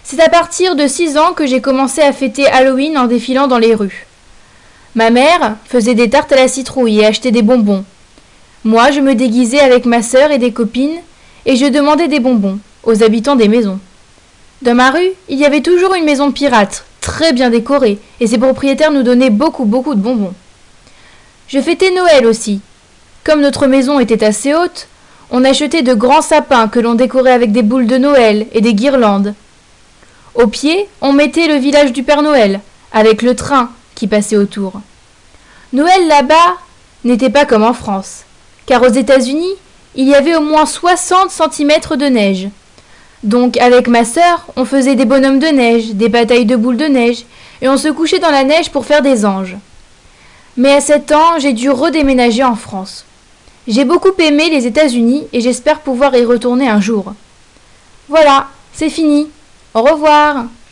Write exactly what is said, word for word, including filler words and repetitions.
C'est à partir de six ans que j'ai commencé à fêter Halloween en défilant dans les rues. Ma mère faisait des tartes à la citrouille et achetait des bonbons. Moi, je me déguisais avec ma sœur et des copines et je demandais des bonbons aux habitants des maisons. Dans ma rue, il y avait toujours une maison de pirates, très bien décorée, et ses propriétaires nous donnaient beaucoup beaucoup de bonbons. Je fêtais Noël aussi. Comme notre maison était assez haute, on achetait de grands sapins que l'on décorait avec des boules de Noël et des guirlandes. Au pied, on mettait le village du Père Noël, avec le train qui passait autour. Noël là-bas n'était pas comme en France, car aux États-Unis, il y avait au moins soixante centimètres de neige. Donc avec ma sœur, on faisait des bonhommes de neige, des batailles de boules de neige, et on se couchait dans la neige pour faire des anges. Mais à sept ans, j'ai dû redéménager en France. J'ai beaucoup aimé les États-Unis et j'espère pouvoir y retourner un jour. Voilà, c'est fini. Au revoir.